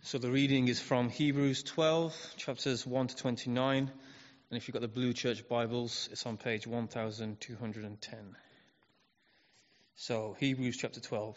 So the reading is from Hebrews 12, chapters 1 to 29. And if you've got the Blue Church Bibles, it's on page 1210. So, Hebrews chapter 12.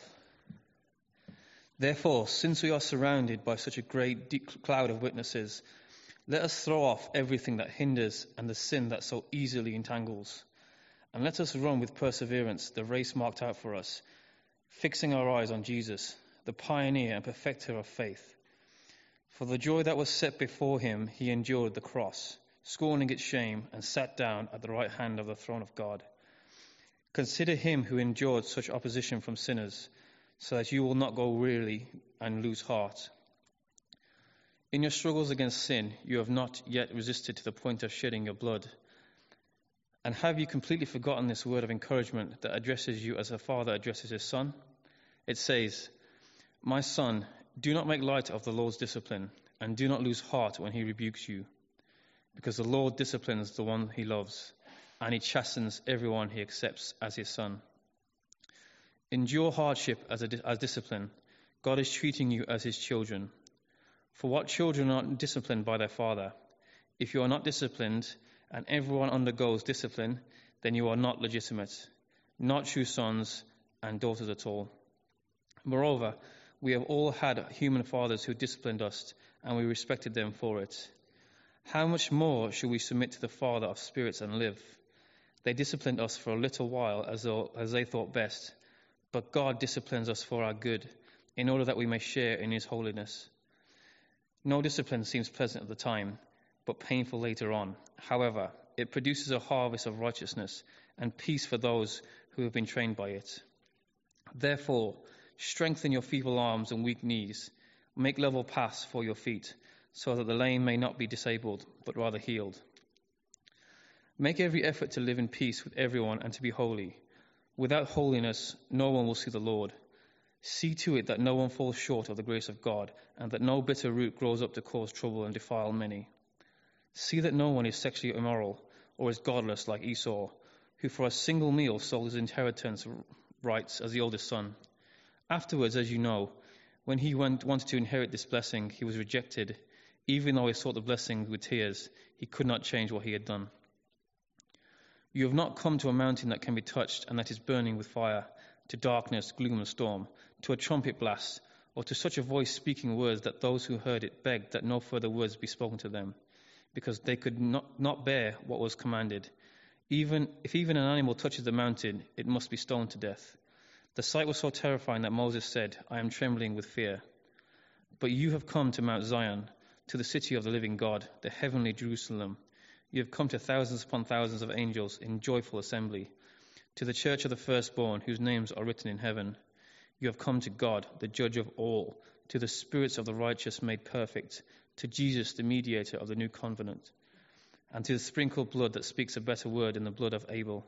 Therefore, since we are surrounded by such a great deep cloud of witnesses, let us throw off everything that hinders and the sin that so easily entangles. And let us run with perseverance the race marked out for us, fixing our eyes on Jesus, the pioneer and perfecter of faith. For the joy that was set before him, he endured the cross, scorning its shame, and sat down at the right hand of the throne of God. Consider him who endured such opposition from sinners, so that you will not go weary and lose heart. In your struggles against sin, you have not yet resisted to the point of shedding your blood. And have you completely forgotten this word of encouragement that addresses you as a father addresses his son? It says, "My son, do not make light of the Lord's discipline, and do not lose heart when he rebukes you. Because the Lord disciplines the one he loves, and he chastens everyone he accepts as his son. Endure hardship as discipline. God is treating you as his children. For what children are disciplined by their father? If you are not disciplined, and everyone undergoes discipline, then you are not legitimate, not true sons and daughters at all. Moreover, we have all had human fathers who disciplined us, and we respected them for it. How much more should we submit to the Father of spirits and live? They disciplined us for a little while as they thought best, but God disciplines us for our good, in order that we may share in his holiness. No discipline seems pleasant at the time, but painful later on. However, it produces a harvest of righteousness and peace for those who have been trained by it. Therefore, strengthen your feeble arms and weak knees. Make level paths for your feet, so that the lame may not be disabled, but rather healed. Make every effort to live in peace with everyone and to be holy. Without holiness, no one will see the Lord. See to it that no one falls short of the grace of God, and that no bitter root grows up to cause trouble and defile many. See that no one is sexually immoral, or is godless like Esau, who for a single meal sold his inheritance rights as the oldest son. Afterwards, as you know, when he wanted to inherit this blessing, he was rejected. Even though he sought the blessing with tears, he could not change what he had done. You have not come to a mountain that can be touched and that is burning with fire, to darkness, gloom, and storm, to a trumpet blast, or to such a voice speaking words that those who heard it begged that no further words be spoken to them, because they could not bear what was commanded. If even an animal touches the mountain, it must be stoned to death. The sight was so terrifying that Moses said, "I am trembling with fear." But you have come to Mount Zion, to the city of the living God, the heavenly Jerusalem. You have come to thousands upon thousands of angels in joyful assembly, to the church of the firstborn, whose names are written in heaven. You have come to God, the judge of all, to the spirits of the righteous made perfect, to Jesus, the mediator of the new covenant, and to the sprinkled blood that speaks a better word than the blood of Abel.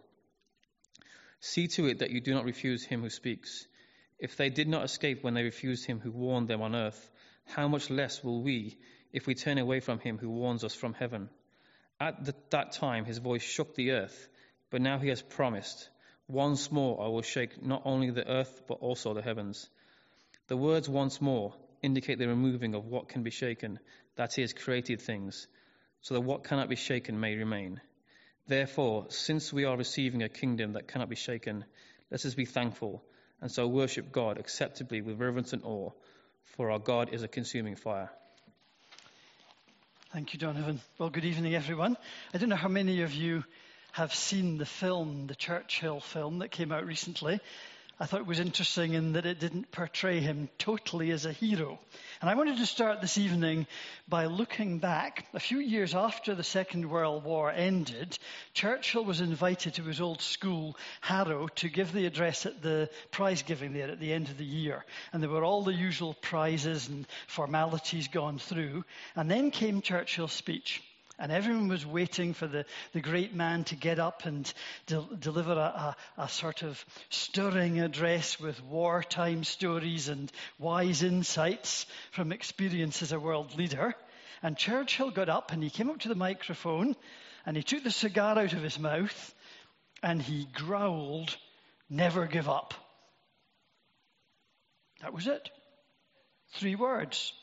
See to it that you do not refuse him who speaks. If they did not escape when they refused him who warned them on earth, how much less will we, if we turn away from him who warns us from heaven? At that time his voice shook the earth, but now he has promised, "Once more I will shake not only the earth, but also the heavens." The words "once more" indicate the removing of what can be shaken, that is, created things, so that what cannot be shaken may remain. Therefore, since we are receiving a kingdom that cannot be shaken, let us be thankful, and so worship God acceptably with reverence and awe, for our God is a consuming fire. Thank you, Donovan. Well, good evening, everyone. I don't know how many of you have seen the film, the Churchill film that came out recently. I thought it was interesting in that it didn't portray him totally as a hero. And I wanted to start this evening by looking back. A few years after the Second World War ended, Churchill was invited to his old school, Harrow, to give the address at the prize giving there at the end of the year. And there were all the usual prizes and formalities gone through. And then came Churchill's speech. And everyone was waiting for the great man to get up and deliver a sort of stirring address with wartime stories and wise insights from experience as a world leader. And Churchill got up and he came up to the microphone and he took the cigar out of his mouth and he growled, "Never give up." That was it. 3 words.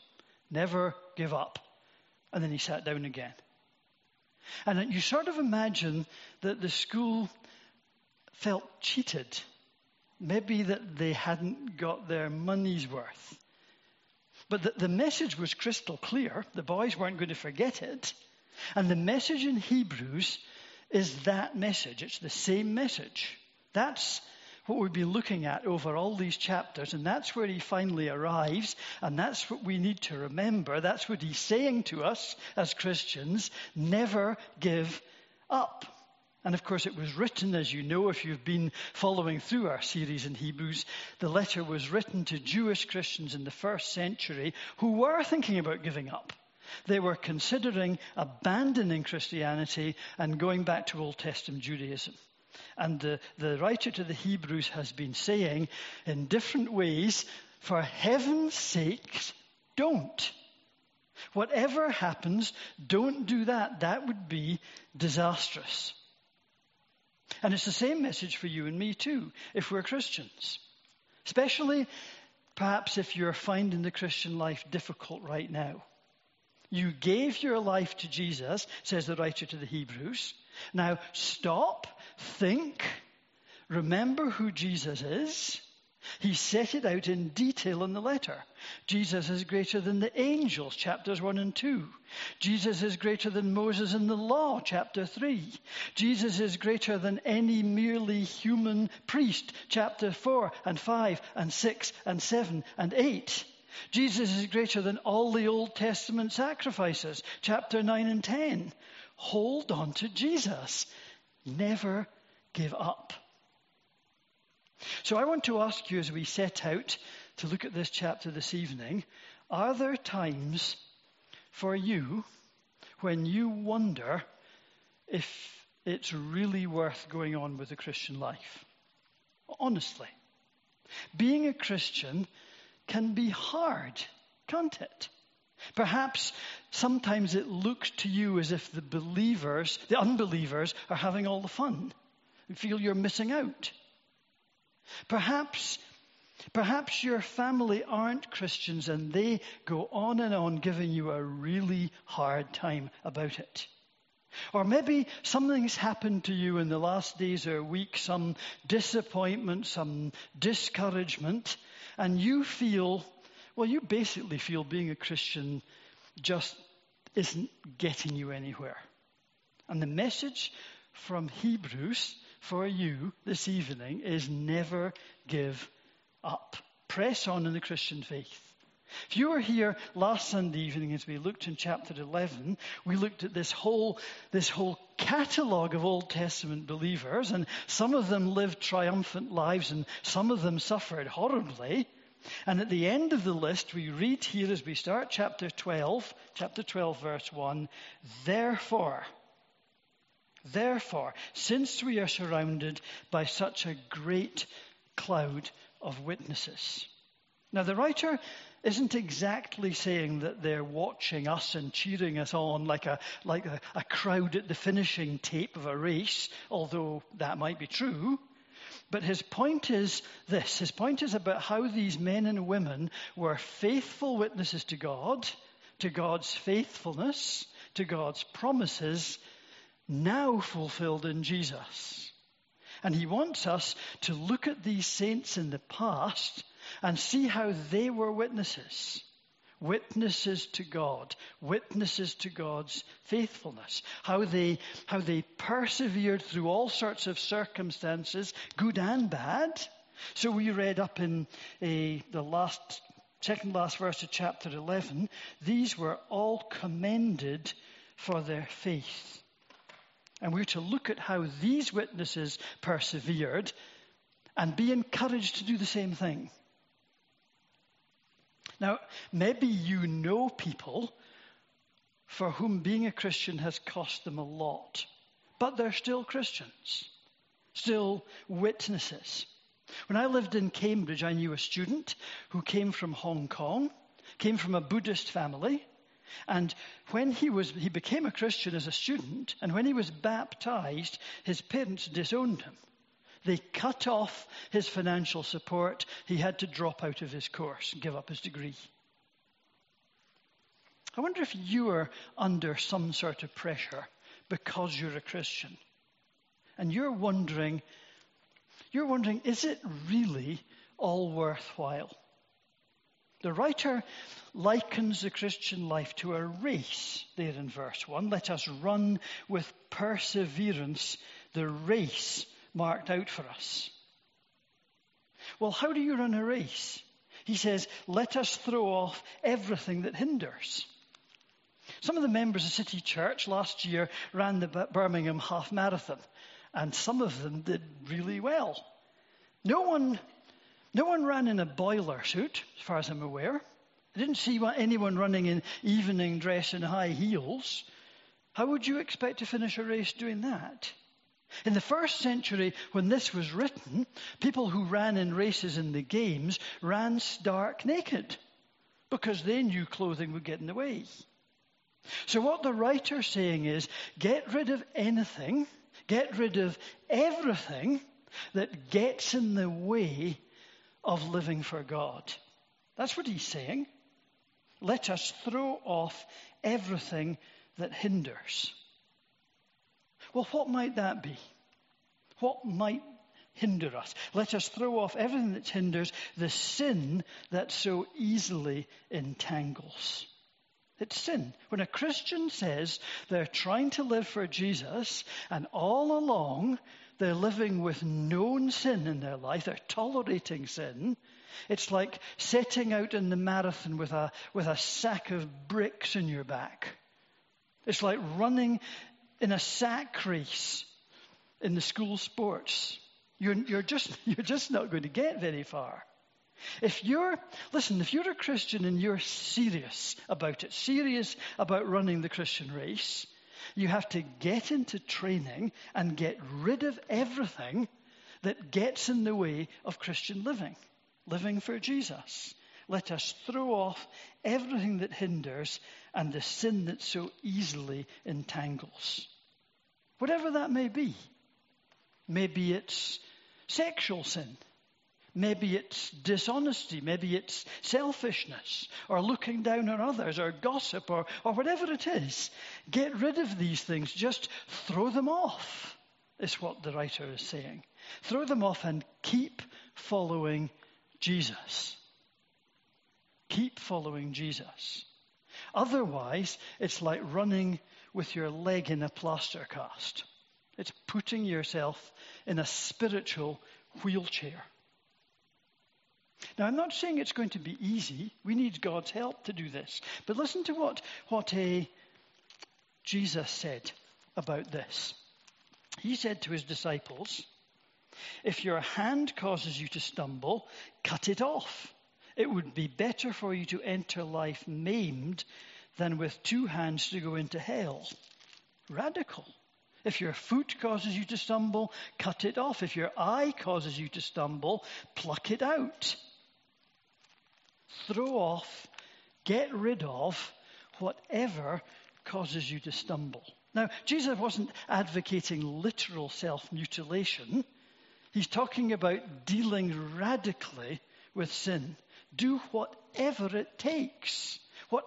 Never give up. And then he sat down again. And you sort of imagine that the school felt cheated. Maybe that they hadn't got their money's worth. But the message was crystal clear. The boys weren't going to forget it. And the message in Hebrews is that message. It's the same message. That's what we've been looking at over all these chapters, and that's where he finally arrives, and that's what we need to remember. That's what he's saying to us as Christians: never give up. And of course, it was written, as you know, if you've been following through our series in Hebrews, the letter was written to Jewish Christians in the first century who were thinking about giving up. They were considering abandoning Christianity and going back to Old Testament Judaism. And the writer to the Hebrews has been saying in different ways, for heaven's sake, don't. Whatever happens, don't do that. That would be disastrous. And it's the same message for you and me too, if we're Christians. Especially, perhaps, if you're finding the Christian life difficult right now. You gave your life to Jesus, says the writer to the Hebrews. Now, stop, think, remember who Jesus is. He set it out in detail in the letter. Jesus is greater than the angels, chapters 1 and 2. Jesus is greater than Moses in the law, chapter 3. Jesus is greater than any merely human priest, chapter 4 and 5 and 6 and 7 and 8. Jesus is greater than all the Old Testament sacrifices, chapter 9 and 10. Hold on to Jesus. Never give up. So I want to ask you, as we set out to look at this chapter this evening, are there times for you when you wonder if it's really worth going on with the Christian life? Honestly. Being a Christian can be hard, can't it? Perhaps sometimes it looks to you as if the unbelievers are having all the fun. You feel you're missing out. Perhaps your family aren't Christians and they go on and on giving you a really hard time about it. Or maybe something's happened to you in the last days or weeks, some disappointment, some discouragement, and you basically feel being a Christian just isn't getting you anywhere. And the message from Hebrews for you this evening is never give up. Press on in the Christian faith. If you were here last Sunday evening as we looked in chapter 11, we looked at this whole catalogue of Old Testament believers, and some of them lived triumphant lives and some of them suffered horribly. And at the end of the list, we read here as we start chapter 12 verse 1, Therefore, since we are surrounded by such a great cloud of witnesses. Now, the writer isn't exactly saying that they're watching us and cheering us on like a crowd at the finishing tape of a race, although that might be true. But his point is this. His point is about how these men and women were faithful witnesses to God, to God's faithfulness, to God's promises, now fulfilled in Jesus. And he wants us to look at these saints in the past and see how they were witnesses. Witnesses to God, witnesses to God's faithfulness, how they persevered through all sorts of circumstances, good and bad. So we read up in the second last verse of chapter 11, these were all commended for their faith. And we're to look at how these witnesses persevered and be encouraged to do the same thing. Now, maybe you know people for whom being a Christian has cost them a lot, but they're still Christians, still witnesses. When I lived in Cambridge, I knew a student who came from Hong Kong, came from a Buddhist family, and when he became a Christian as a student, and when he was baptized, his parents disowned him. They cut off his financial support. He had to drop out of his course and give up his degree. I wonder if you are under some sort of pressure because you're a Christian. And you're wondering, is it really all worthwhile? The writer likens the Christian life to a race there in verse 1. Let us run with perseverance the race marked out for us. Well, how do you run a race? He says, let us throw off everything that hinders. Some of the members of City Church last year ran the Birmingham Half Marathon, and some of them did really well. No one ran in a boiler suit, as far as I'm aware. I didn't see anyone running in evening dress and high heels. How would you expect to finish a race doing that? In the first century, when this was written, people who ran in races in the games ran stark naked because they knew clothing would get in the way. So what the writer's saying is, get rid of anything, get rid of everything that gets in the way of living for God. That's what he's saying. Let us throw off everything that hinders. Well, what might that be? What might hinder us? Let us throw off everything that hinders, the sin that so easily entangles. It's sin. When a Christian says they're trying to live for Jesus and all along they're living with known sin in their life, they're tolerating sin, it's like setting out in the marathon with a sack of bricks in your back. It's like running in a sack race in the school sports. You're just not going to get very far. If you're a Christian and you're serious about it, serious about running the Christian race, you have to get into training and get rid of everything that gets in the way of Christian living for Jesus. Let us throw off everything that hinders and the sin that so easily entangles. Whatever that may be. Maybe it's sexual sin. Maybe it's dishonesty. Maybe it's selfishness or looking down on others or gossip or whatever it is. Get rid of these things. Just throw them off, is what the writer is saying. Throw them off and keep following Jesus. Keep following Jesus. Otherwise, it's like running with your leg in a plaster cast. It's putting yourself in a spiritual wheelchair. Now, I'm not saying it's going to be easy. We need God's help to do this. But listen to what Jesus said about this. He said to his disciples, if your hand causes you to stumble, cut it off. It would be better for you to enter life maimed than with two hands to go into hell. Radical. If your foot causes you to stumble, cut it off. If your eye causes you to stumble, pluck it out. Throw off, get rid of whatever causes you to stumble. Now, Jesus wasn't advocating literal self-mutilation. He's talking about dealing radically with sin. Do whatever it takes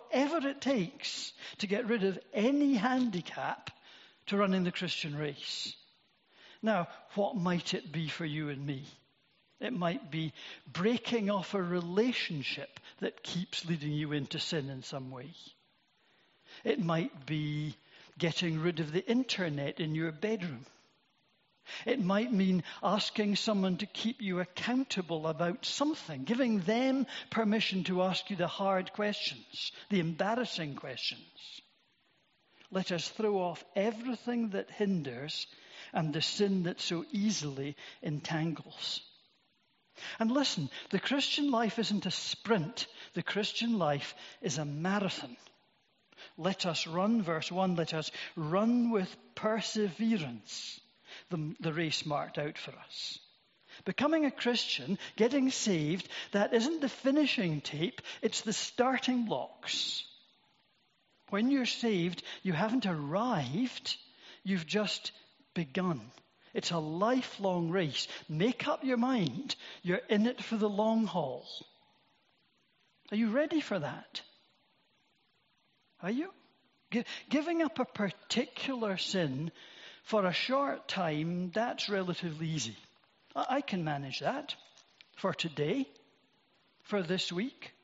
to get rid of any handicap to running the Christian race. Now, what might it be for you and me? It might be breaking off a relationship that keeps leading you into sin in some way. It might be getting rid of the internet in your bedroom. It might mean asking someone to keep you accountable about something, giving them permission to ask you the hard questions, the embarrassing questions. Let us throw off everything that hinders and the sin that so easily entangles. And listen, the Christian life isn't a sprint. The Christian life is a marathon. Let us run, verse 1, let us run with perseverance the race marked out for us. Becoming a Christian, getting saved, that isn't the finishing tape, it's the starting blocks. When you're saved, you haven't arrived, you've just begun. It's a lifelong race. Make up your mind. You're in it for the long haul. Are you ready for that? Are you? Giving up a particular sin for a short time, that's relatively easy. I can manage that for today, for this week.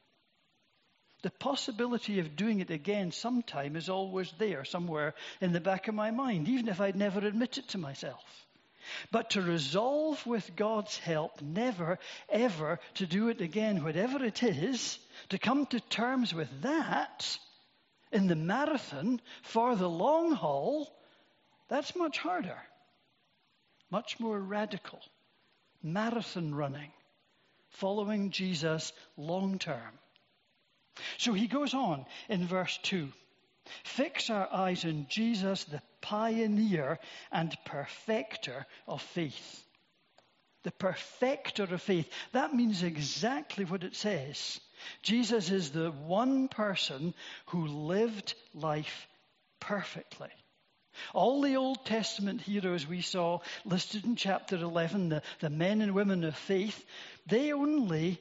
The possibility of doing it again sometime is always there, somewhere in the back of my mind, even if I'd never admit it to myself. But to resolve with God's help never, ever to do it again, whatever it is, to come to terms with that in the marathon for the long haul, that's much harder, much more radical. Marathon running, following Jesus long term. So he goes on in verse 2. Fix our eyes on Jesus, the pioneer and perfecter of faith. The perfecter of faith. That means exactly what it says. Jesus is the one person who lived life perfectly. All the Old Testament heroes we saw listed in chapter 11, the men and women of faith, they only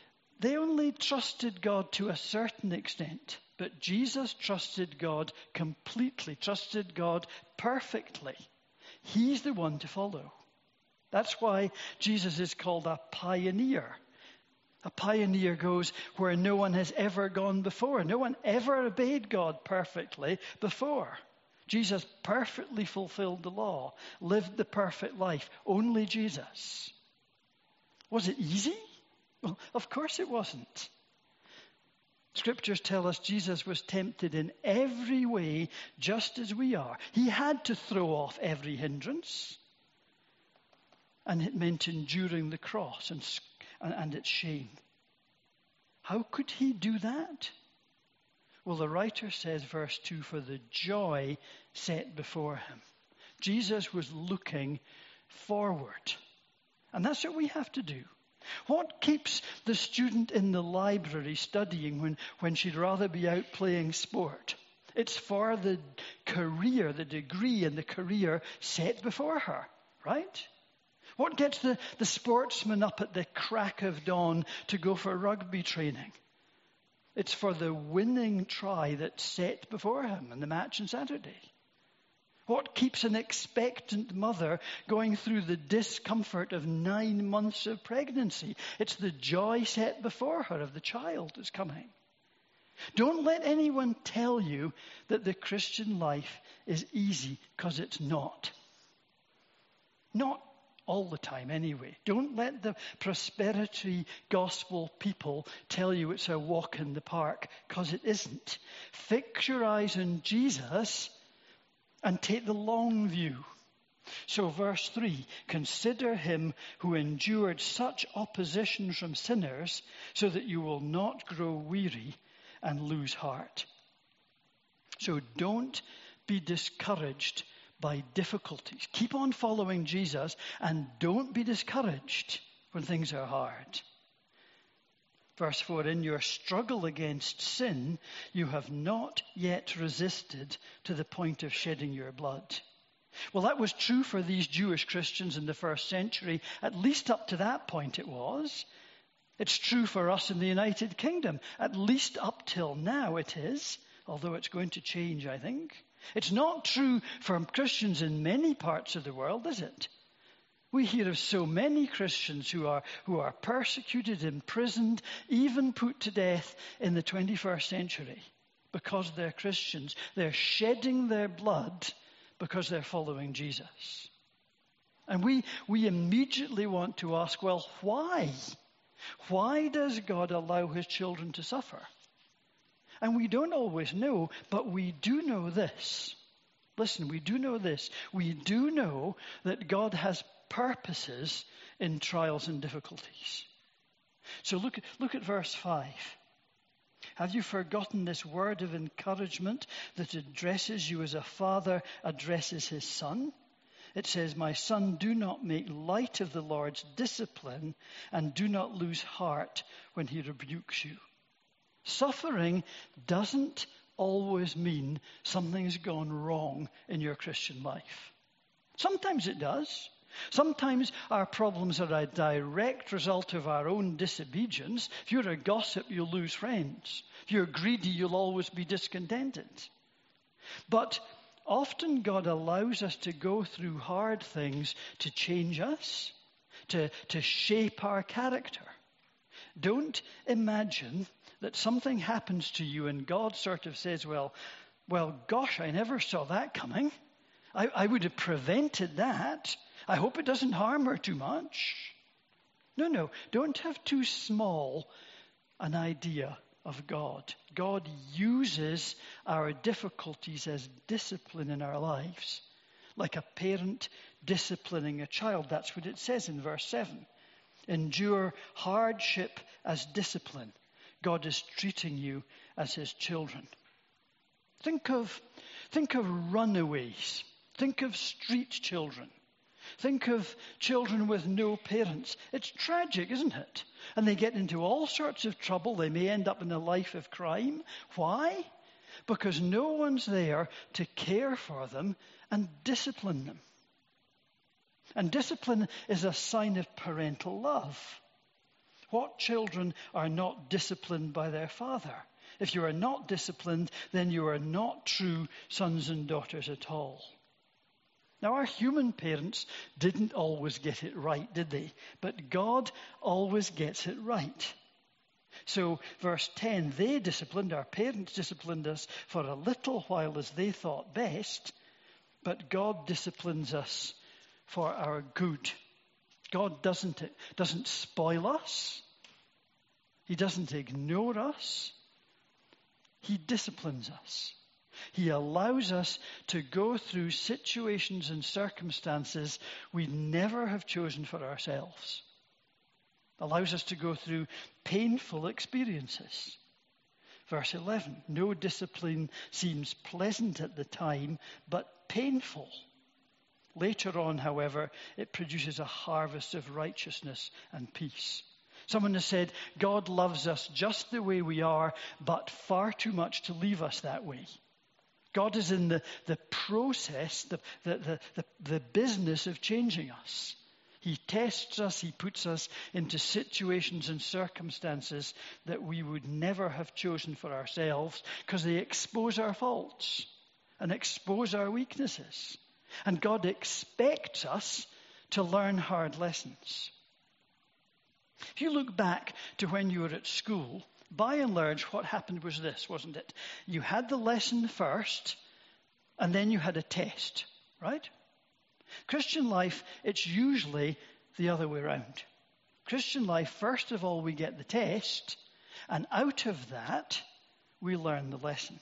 trusted God to a certain extent. But Jesus trusted God completely, trusted God perfectly. He's the one to follow. That's why Jesus is called a pioneer. A pioneer goes where no one has ever gone before. No one ever obeyed God perfectly before. Jesus perfectly fulfilled the law, lived the perfect life. Only Jesus. Was it easy? Well, of course it wasn't. Scriptures tell us Jesus was tempted in every way just as we are. He had to throw off every hindrance. And it meant enduring the cross and its shame. How could he do that? Well, the writer says, verse 2, for the joy set before him. Jesus was looking forward. And that's what we have to do. What keeps the student in the library studying when she'd rather be out playing sport? It's for the career, the degree and the career set before her, right? What gets the sportsman up at the crack of dawn to go for rugby training? It's for the winning try that's set before him in the match on Saturday. What keeps an expectant mother going through the discomfort of 9 months of pregnancy? It's the joy set before her of the child that's coming. Don't let anyone tell you that the Christian life is easy, because it's not. Not all the time anyway. Don't let the prosperity gospel people tell you it's a walk in the park, because it isn't. Fix your eyes on Jesus and take the long view. So verse 3, consider him who endured such opposition from sinners so that you will not grow weary and lose heart. So don't be discouraged by difficulties. Keep on following Jesus and don't be discouraged when things are hard. Verse 4, in your struggle against sin, you have not yet resisted to the point of shedding your blood. Well, that was true for these Jewish Christians in the first century. At least up to that point it was. It's true for us in the United Kingdom. At least up till now it is, although it's going to change, I think. It's not true for Christians in many parts of the world, is it? We hear of so many Christians who are persecuted, imprisoned, even put to death in the 21st century because they're Christians. They're shedding their blood because they're following Jesus. And we immediately want to ask, well, why? Why does God allow his children to suffer? And we don't always know, but we do know this. Listen, we do know this. We do know that God has purposes in trials and difficulties. So look at verse 5. Have you forgotten this word of encouragement that addresses you as a father addresses his son? It says, my son, do not make light of the Lord's discipline and do not lose heart when he rebukes you. Suffering doesn't always mean something's gone wrong in your Christian life. Sometimes it does. Sometimes our problems are a direct result of our own disobedience. If you're a gossip, you'll lose friends. If you're greedy, you'll always be discontented. But often God allows us to go through hard things to change us, to shape our character. Don't imagine that something happens to you and God sort of says, well, gosh, I never saw that coming. I would have prevented that. I hope it doesn't harm her too much. No, don't have too small an idea of God. God uses our difficulties as discipline in our lives, like a parent disciplining a child. That's what it says in verse 7. Endure hardship as discipline. God is treating you as his children. Think of runaways. Think of street children. Think of children with no parents. It's tragic, isn't it? And they get into all sorts of trouble. They may end up in a life of crime. Why? Because no one's there to care for them and discipline them. And discipline is a sign of parental love. What children are not disciplined by their father? If you are not disciplined, then you are not true sons and daughters at all. Now, our human parents didn't always get it right, did they? But God always gets it right. So, verse 10, our parents disciplined us for a little while as they thought best, but God disciplines us for our good. God doesn't spoil us. He doesn't ignore us. He disciplines us. He allows us to go through situations and circumstances we never have chosen for ourselves. Allows us to go through painful experiences. Verse 11, no discipline seems pleasant at the time, but painful. Later on, however, it produces a harvest of righteousness and peace. Someone has said, God loves us just the way we are, but far too much to leave us that way. God is in the process, the business of changing us. He tests us, he puts us into situations and circumstances that we would never have chosen for ourselves because they expose our faults and expose our weaknesses. And God expects us to learn hard lessons. If you look back to when you were at school, by and large, what happened was this, wasn't it? You had the lesson first, and then you had a test, right? Christian life, it's usually the other way around. Christian life, first of all, we get the test, and out of that, we learn the lesson.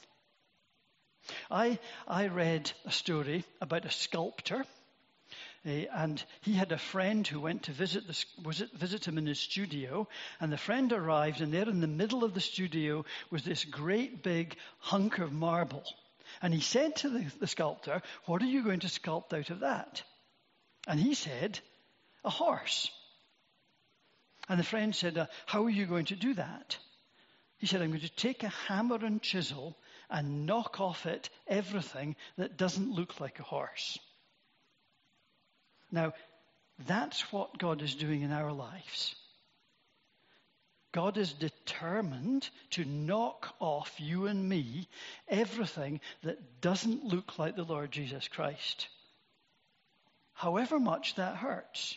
I read a story about a sculptor, and he had a friend who went to visit him in his studio, and the friend arrived, and there in the middle of the studio was this great big hunk of marble. And he said to the sculptor, "What are you going to sculpt out of that?" And he said, "A horse." And the friend said, "How are you going to do that?" He said, "I'm going to take a hammer and chisel and knock off it everything that doesn't look like a horse." Now, that's what God is doing in our lives. God is determined to knock off you and me everything that doesn't look like the Lord Jesus Christ, however much that hurts.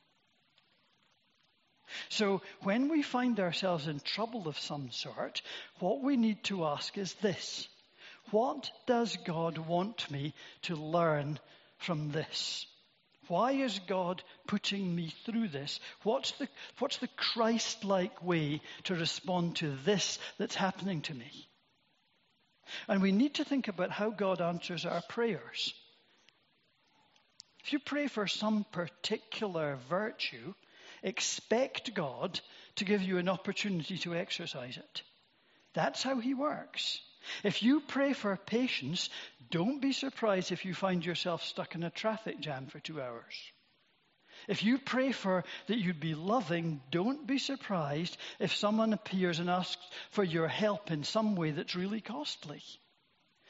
So when we find ourselves in trouble of some sort, what we need to ask is this: what does God want me to learn from this? Why is God putting me through this? What's the Christ-like way to respond to this that's happening to me? And we need to think about how God answers our prayers. If you pray for some particular virtue, expect God to give you an opportunity to exercise it. That's how he works. If you pray for patience, don't be surprised if you find yourself stuck in a traffic jam for 2 hours. If you pray for that you'd be loving, don't be surprised if someone appears and asks for your help in some way that's really costly.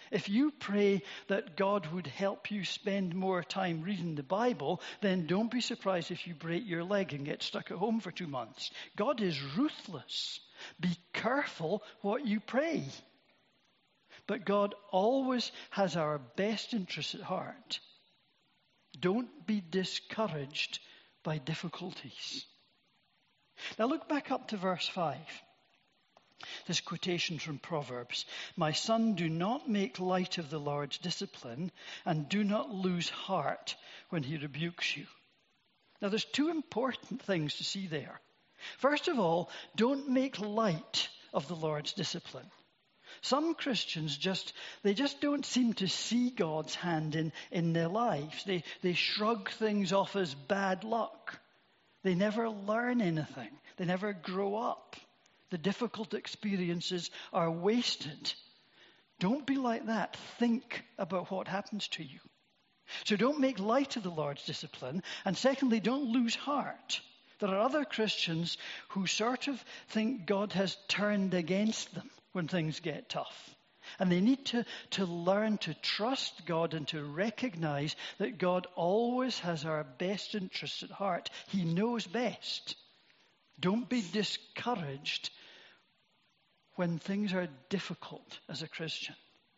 If you pray that God would help you spend more time reading the Bible, then don't be surprised if you break your leg and get stuck at home for 2 months. God is ruthless. Be careful what you pray. But God always has our best interests at heart. Don't be discouraged by difficulties. Now look back up to verse 5. This quotation from Proverbs. My son, do not make light of the Lord's discipline, and do not lose heart when he rebukes you. Now there's 2 important things to see there. First of all, don't make light of the Lord's discipline. Some Christians just don't seem to see God's hand in their lives. They shrug things off as bad luck. They never learn anything. They never grow up. The difficult experiences are wasted. Don't be like that. Think about what happens to you. So don't make light of the Lord's discipline. And secondly, don't lose heart. There are other Christians who sort of think God has turned against them when things get tough. And they need to learn to trust God and to recognize that God always has our best interests at heart. He knows best. Don't be discouraged when things are difficult as a Christian.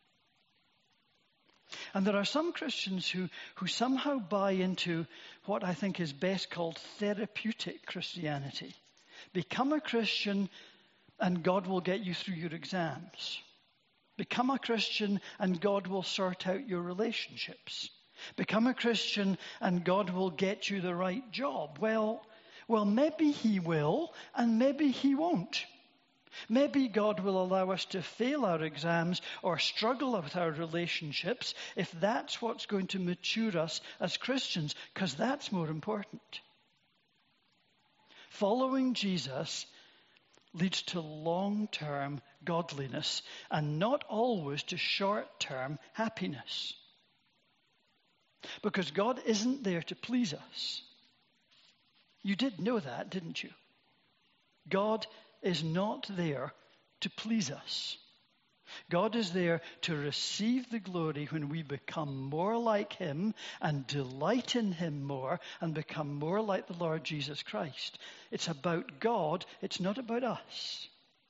And there are some Christians who somehow buy into what I think is best called therapeutic Christianity. Become a Christian and God will get you through your exams. Become a Christian and God will sort out your relationships. Become a Christian and God will get you the right job. Well, maybe he will and maybe he won't. Maybe God will allow us to fail our exams or struggle with our relationships if that's what's going to mature us as Christians, because that's more important. Following Jesus leads to long-term godliness and not always to short-term happiness. Because God isn't there to please us. You did know that, didn't you? God is not there to please us. God is there to receive the glory when we become more like him and delight in him more and become more like the Lord Jesus Christ. It's about God, it's not about us.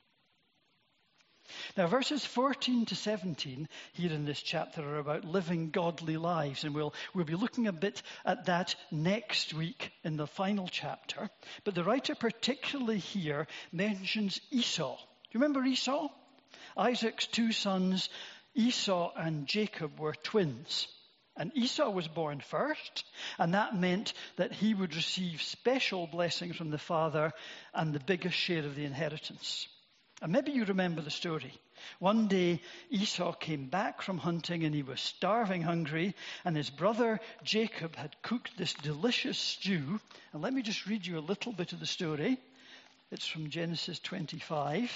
Now, verses 14 to 17 here in this chapter are about living godly lives, and we'll be looking a bit at that next week in the final chapter. But the writer particularly here mentions Esau. Do you remember Esau? Isaac's 2 sons, Esau and Jacob, were twins. And Esau was born first, and that meant that he would receive special blessing from the father and the biggest share of the inheritance. And maybe you remember the story. One day, Esau came back from hunting and he was starving hungry, and his brother Jacob had cooked this delicious stew. And let me just read you a little bit of the story. It's from Genesis 25.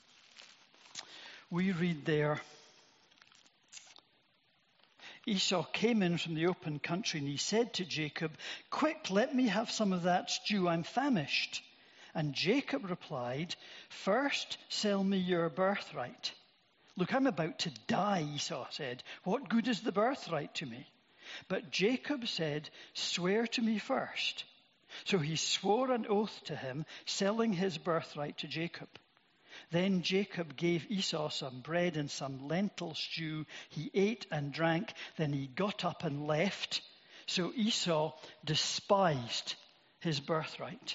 We read there, Esau came in from the open country and he said to Jacob, "Quick, let me have some of that stew, I'm famished." And Jacob replied, "First, sell me your birthright." "Look, I'm about to die," Esau said. "What good is the birthright to me?" But Jacob said, "Swear to me first." So he swore an oath to him, selling his birthright to Jacob. Then Jacob gave Esau some bread and some lentil stew. He ate and drank. Then he got up and left. So Esau despised his birthright.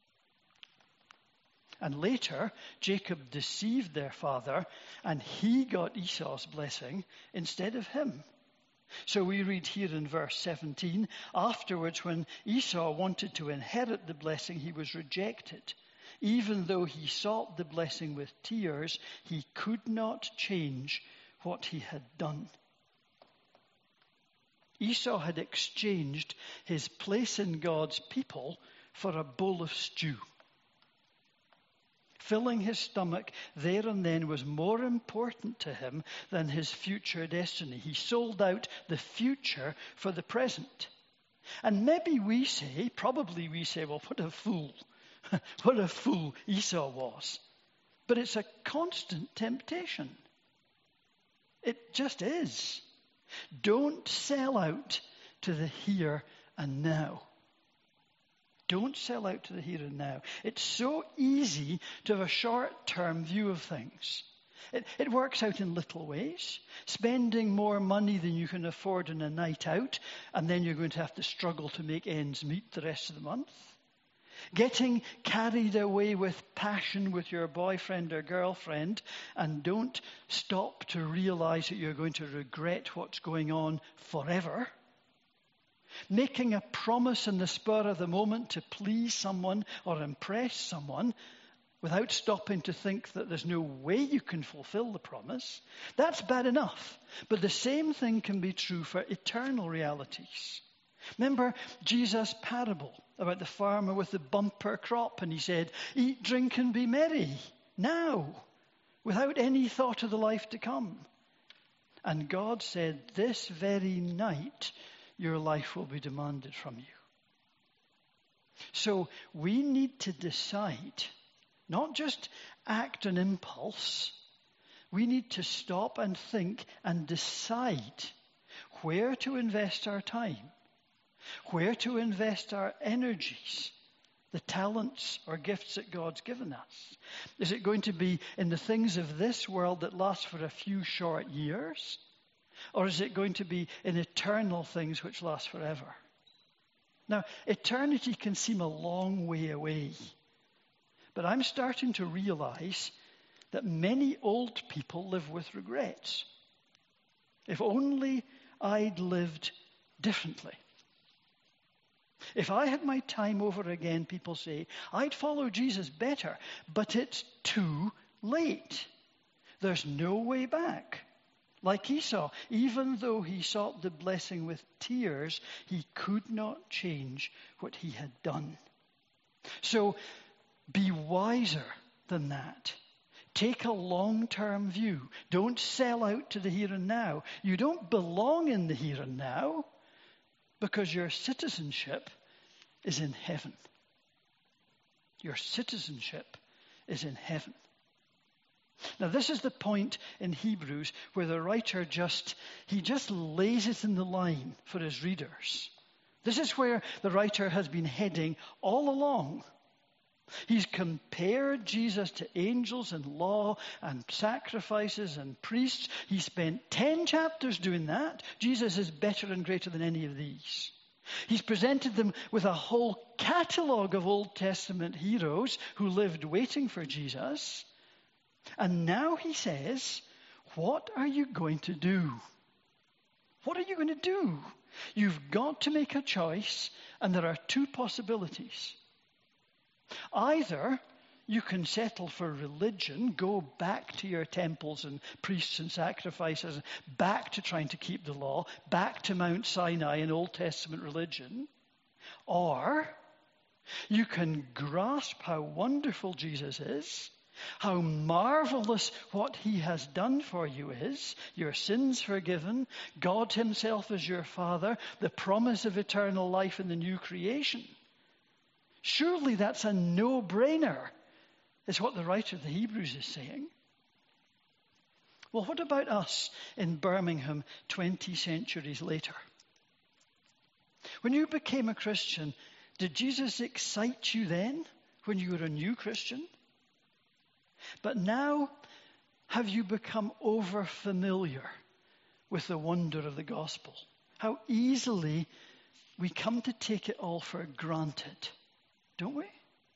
And later, Jacob deceived their father, and he got Esau's blessing instead of him. So we read here in verse 17, afterwards when Esau wanted to inherit the blessing, he was rejected. Even though he sought the blessing with tears, he could not change what he had done. Esau had exchanged his place in God's people for a bowl of stew. Filling his stomach there and then was more important to him than his future destiny. He sold out the future for the present. And maybe we say, well, what a fool. What a fool Esau was. But it's a constant temptation. It just is. Don't sell out to the here and now. Don't sell out to the here and now. It's so easy to have a short-term view of things. It works out in little ways. Spending more money than you can afford on a night out, and then you're going to have to struggle to make ends meet the rest of the month. Getting carried away with passion with your boyfriend or girlfriend, and don't stop to realize that you're going to regret what's going on forever. Making a promise in the spur of the moment to please someone or impress someone without stopping to think that there's no way you can fulfill the promise, that's bad enough. But the same thing can be true for eternal realities. Remember Jesus' parable about the farmer with the bumper crop, and he said, "Eat, drink, and be merry now, without any thought of the life to come." And God said, "This very night, your life will be demanded from you." So we need to decide, not just act on impulse. We need to stop and think and decide where to invest our time, where to invest our energies, the talents or gifts that God's given us. Is it going to be in the things of this world that last for a few short years? Or is it going to be in eternal things which last forever? Now, eternity can seem a long way away. But I'm starting to realize that many old people live with regrets. If only I'd lived differently. If I had my time over again, people say, I'd follow Jesus better, but it's too late. There's no way back. Like Esau, even though he sought the blessing with tears, he could not change what he had done. So be wiser than that. Take a long-term view. Don't sell out to the here and now. You don't belong in the here and now because your citizenship is in heaven. Your citizenship is in heaven. Now, this is the point in Hebrews where the writer just lays it in the line for his readers. This is where the writer has been heading all along. He's compared Jesus to angels and law and sacrifices and priests. He spent 10 chapters doing that. Jesus is better and greater than any of these. He's presented them with a whole catalogue of Old Testament heroes who lived waiting for Jesus. And now he says, what are you going to do? What are you going to do? You've got to make a choice, and there are two possibilities. Either you can settle for religion, go back to your temples and priests and sacrifices, back to trying to keep the law, back to Mount Sinai and Old Testament religion. Or you can grasp how wonderful Jesus is, how marvelous what he has done for you is, your sins forgiven, God himself is your Father, the promise of eternal life in the new creation. Surely that's a no-brainer, is what the writer of the Hebrews is saying. Well, what about us in Birmingham 20 centuries later? When you became a Christian, did Jesus excite you then, when you were a new Christian? But now, have you become over-familiar with the wonder of the gospel? How easily we come to take it all for granted, don't we?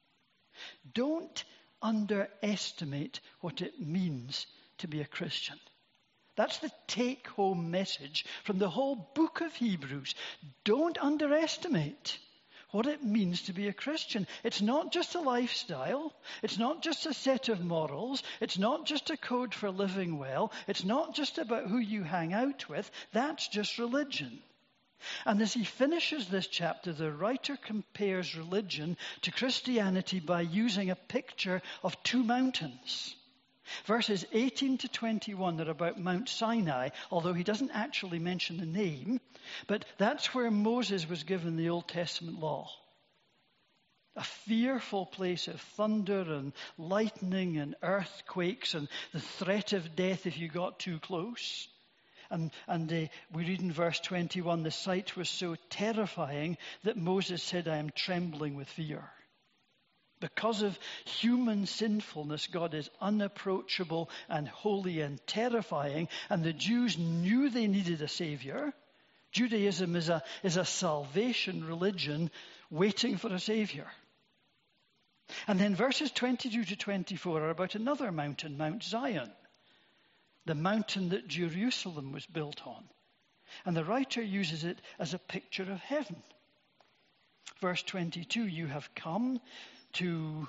Don't underestimate what it means to be a Christian. That's the take-home message from the whole book of Hebrews. Don't underestimate what it means to be a Christian. It's not just a lifestyle. It's not just a set of morals. It's not just a code for living well. It's not just about who you hang out with. That's just religion. And as he finishes this chapter, the writer compares religion to Christianity by using a picture of two mountains. Verses 18 to 21 are about Mount Sinai, although he doesn't actually mention the name. But that's where Moses was given the Old Testament law. A fearful place of thunder and lightning and earthquakes and the threat of death if you got too close. We read in verse 21, the sight was so terrifying that Moses said, I am trembling with fear. Because of human sinfulness, God is unapproachable and holy and terrifying, and the Jews knew they needed a savior. Judaism is a salvation religion waiting for a savior. And then verses 22 to 24 are about another mountain, Mount Zion, the mountain that Jerusalem was built on. And the writer uses it as a picture of heaven. Verse 22, you have come to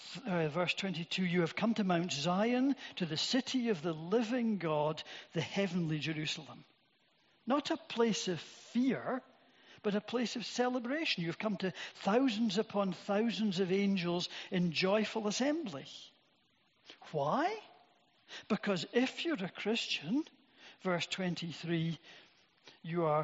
Mount Zion, to the city of the living God, the heavenly Jerusalem. Not a place of fear, but a place of celebration. You've come to thousands upon thousands of angels in joyful assembly. Why? Because if you're a Christian, verse 23, you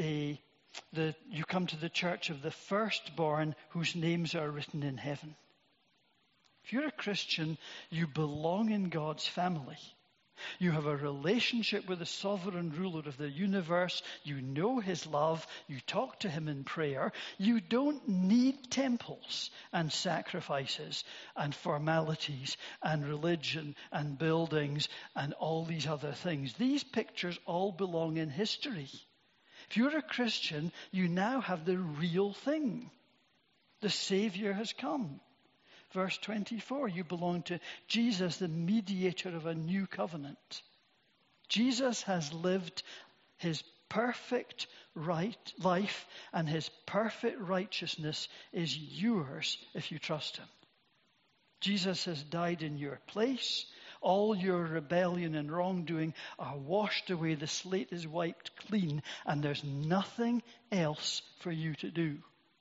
come to the church of the firstborn whose names are written in heaven. If you're a Christian, you belong in God's family. You have a relationship with the sovereign ruler of the universe. You know his love. You talk to him in prayer. You don't need temples and sacrifices and formalities and religion and buildings and all these other things. These pictures all belong in history. If you're a Christian, you now have the real thing. The Savior has come. Verse 24, you belong to Jesus, the mediator of a new covenant. Jesus has lived his perfect life, and his perfect righteousness is yours if you trust him. Jesus has died in your place. All your rebellion and wrongdoing are washed away. The slate is wiped clean, and there's nothing else for you to do.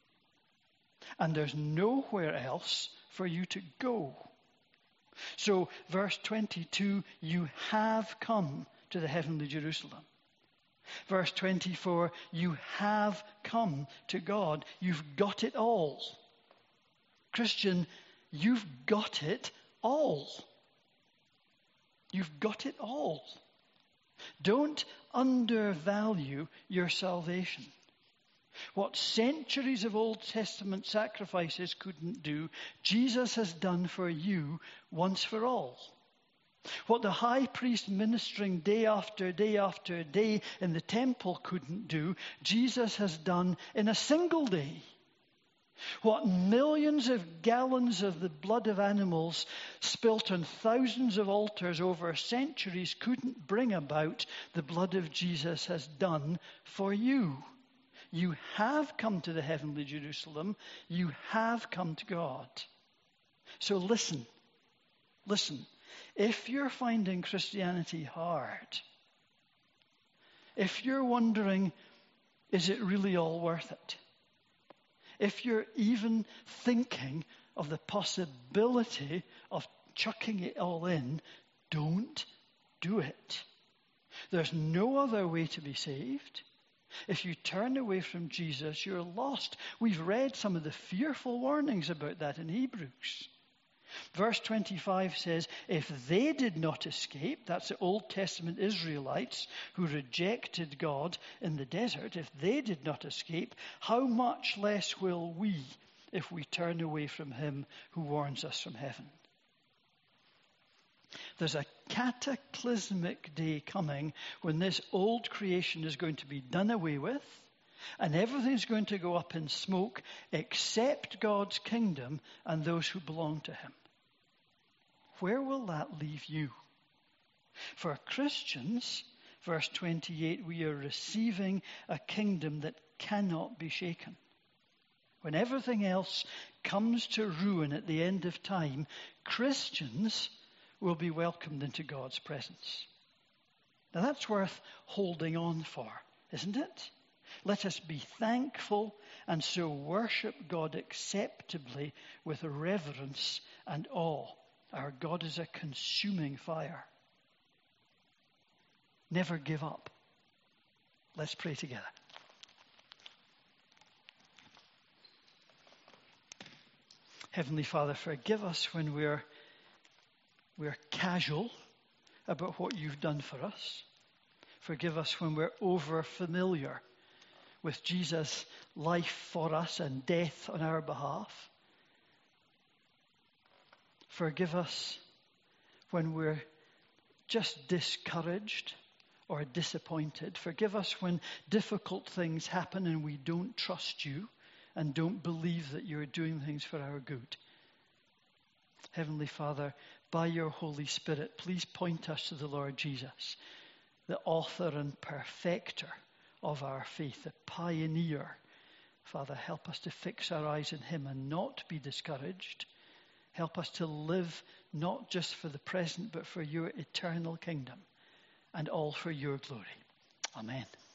And there's nowhere else for you to go. So, verse 22, you have come to the heavenly Jerusalem. Verse 24, you have come to God. You've got it all. Christian, you've got it all. You've got it all. Don't undervalue your salvation. What centuries of Old Testament sacrifices couldn't do, Jesus has done for you once for all. What the high priest ministering day after day after day in the temple couldn't do, Jesus has done in a single day. What millions of gallons of the blood of animals spilt on thousands of altars over centuries couldn't bring about, the blood of Jesus has done for you. You have come to the heavenly Jerusalem. You have come to God. So listen. If you're finding Christianity hard, if you're wondering, is it really all worth it? If you're even thinking of the possibility of chucking it all in, don't do it. There's no other way to be saved. If you turn away from Jesus, you're lost. We've read some of the fearful warnings about that in Hebrews. Verse 25 says, if they did not escape, that's the Old Testament Israelites who rejected God in the desert, if they did not escape, how much less will we if we turn away from him who warns us from heaven? There's a cataclysmic day coming when this old creation is going to be done away with, and everything's going to go up in smoke except God's kingdom and those who belong to him. Where will that leave you? For Christians, verse 28, we are receiving a kingdom that cannot be shaken. When everything else comes to ruin at the end of time, Christians will be welcomed into God's presence. Now that's worth holding on for, isn't it? Let us be thankful and so worship God acceptably with reverence and awe. Our God is a consuming fire. Never give up. Let's pray together. Heavenly Father, forgive us when we're casual about what you've done for us. Forgive us when we're over familiar with Jesus' life for us and death on our behalf. Forgive us when we're just discouraged or disappointed. Forgive us when difficult things happen and we don't trust you and don't believe that you're doing things for our good. Heavenly Father, by your Holy Spirit, please point us to the Lord Jesus, the author and perfecter of our faith, the pioneer. Father, help us to fix our eyes on him and not be discouraged. Help us to live not just for the present, but for your eternal kingdom, and all for your glory. Amen.